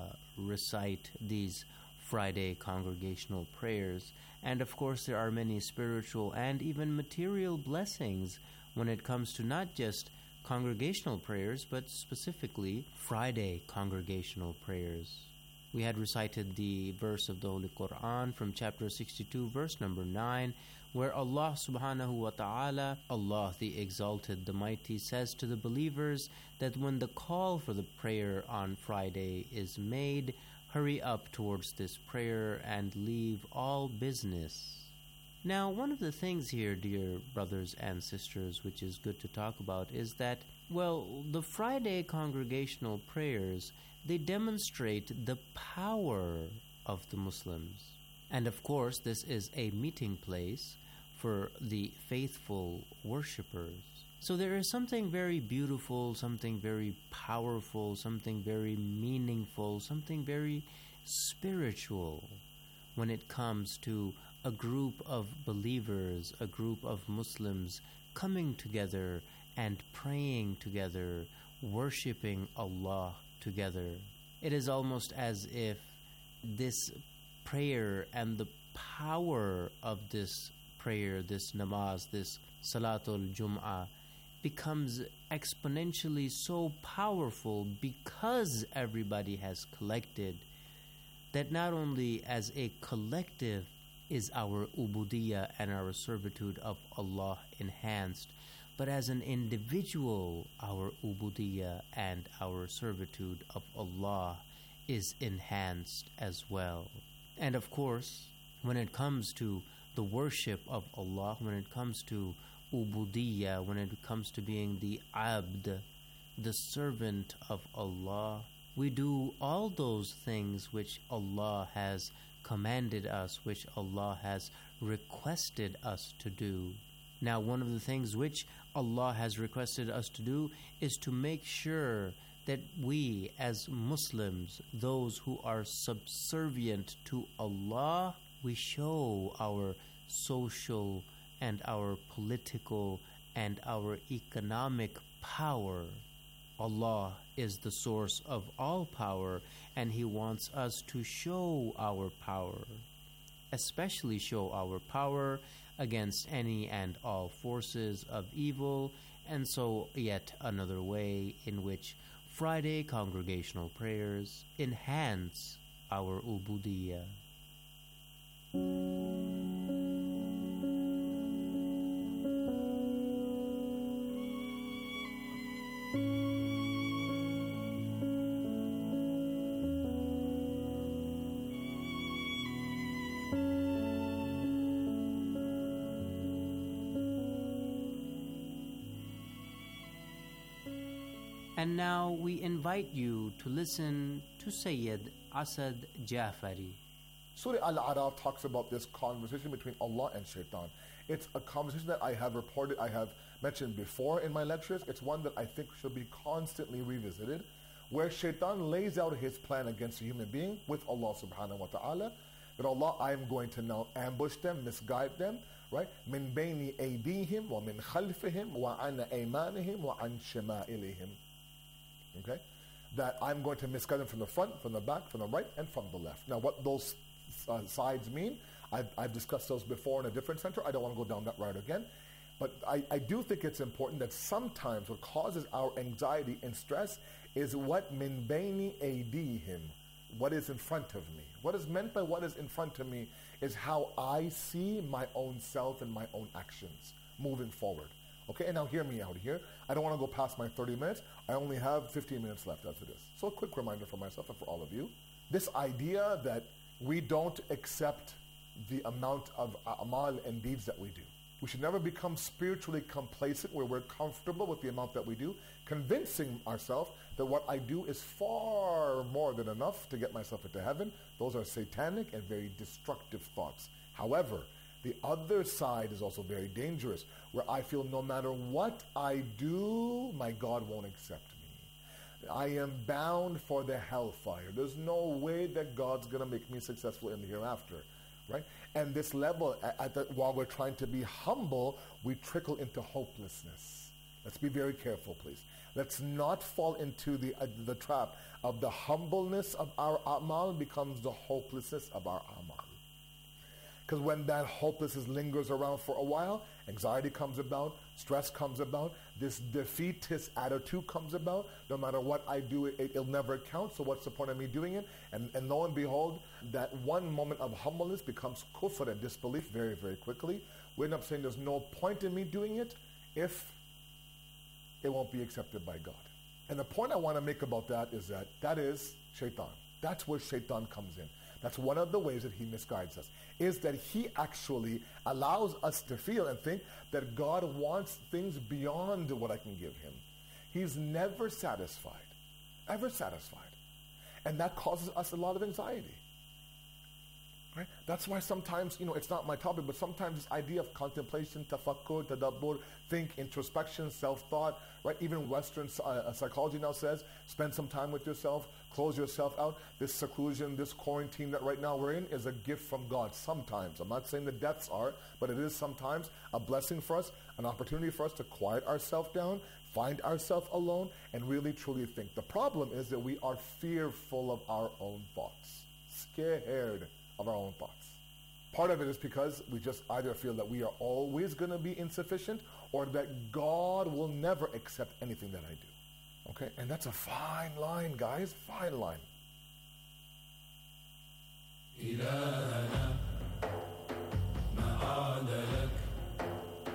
[SPEAKER 11] recite these Friday congregational prayers. And of course there are many spiritual and even material blessings when it comes to not just congregational prayers, but specifically Friday congregational prayers. We had recited the verse of the Holy Quran from chapter 62, verse number 9, where Allah subhanahu wa ta'ala, Allah the Exalted, the Mighty, says to the believers that when the call for the prayer on Friday is made, hurry up towards this prayer and leave all business. Now, one of the things here, dear brothers and sisters, which is good to talk about, is that, well, the Friday congregational prayers, they demonstrate the power of the Muslims. And of course, this is a meeting place for the faithful worshippers. So there is something very beautiful, something very powerful, something very meaningful, something very spiritual when it comes to a group of believers, a group of Muslims coming together and praying together, worshipping Allah together. It is almost as if this prayer and the power of this prayer, this namaz, this Salatul Jum'ah becomes exponentially so powerful because everybody has collected, that not only as a collective is our ubudiyah and our servitude of Allah enhanced, but as an individual, our ubudiyah and our servitude of Allah is enhanced as well. And of course, when it comes to the worship of Allah, when it comes to ubudiyah, when it comes to being the abd, the servant of Allah, we do all those things which Allah has commanded us, which Allah has requested us to do. Now, one of the things which Allah has requested us to do is to make sure that we as Muslims, those who are subservient to Allah, we show our social and our political and our economic power. Allah is the source of all power, and He wants us to show our power, especially show our power against any and all forces of evil. And so yet another way in which Friday congregational prayers enhance our ubudiyah. And now we invite you to listen to Sayyid Asad Jafari.
[SPEAKER 13] Surah Al-A'raf talks about this conversation between Allah and Shaitan. It's a conversation that I have mentioned before in my lectures. It's one that I think should be constantly revisited, where Shaitan lays out his plan against a human being with Allah subhanahu wa ta'ala, that Allah, I am going to now ambush them, misguide them, right? Min bayni aydihim wa min khalfihim wa an aymanihim wa an shama'ilihim. Okay? That I'm going to misguide them from the front, from the back, from the right, and from the left. Now, what those sides mean, I've discussed those before in a different center. I don't want to go down that route again. But I do think it's important that sometimes what causes our anxiety and stress is what min bayni aydihim, what is in front of me. What is meant by what is in front of me is how I see my own self and my own actions moving forward. Okay, and now hear me out here. I don't want to go past my 30 minutes. I only have 15 minutes left after this. So a quick reminder for myself and for all of you. This idea that we don't accept the amount of amal and deeds that we do. We should never become spiritually complacent where we're comfortable with the amount that we do, convincing ourselves that what I do is far more than enough to get myself into heaven. Those are satanic and very destructive thoughts. However, the other side is also very dangerous, where I feel no matter what I do, my God won't accept me. I am bound for the hellfire. There's no way that God's going to make me successful in the hereafter, right? And this level, while we're trying to be humble, we trickle into hopelessness. Let's be very careful, please. Let's not fall into the trap of the humbleness of our amal becomes the hopelessness of our amal. Because when that hopelessness lingers around for a while, anxiety comes about, stress comes about, this defeatist attitude comes about. No matter what I do, it'll never count, so what's the point of me doing it? And lo and behold, that one moment of humbleness becomes kufr and disbelief very, very quickly. We end up saying there's no point in me doing it if it won't be accepted by God. And the point I want to make about that is shaitan. That's where shaitan comes in. That's one of the ways that he misguides us, is that he actually allows us to feel and think that God wants things beyond what I can give him. He's never satisfied, ever satisfied. And that causes us a lot of anxiety. Right? That's why sometimes, it's not my topic, but sometimes this idea of contemplation, tafakkur, tadabbur, think, introspection, self-thought, right? Even Western psychology now says, spend some time with yourself, close yourself out. This seclusion, this quarantine that right now we're in is a gift from God sometimes. I'm not saying the deaths are, but it is sometimes a blessing for us, an opportunity for us to quiet ourselves down, find ourselves alone, and really truly think. The problem is that we are fearful of our own thoughts, scared of our own thoughts. Part of it is because we just either feel that we are always going to be insufficient or that God will never accept anything that I do. Okay? And that's a fine line, guys. Fine line.
[SPEAKER 21] إلهنا ما عاد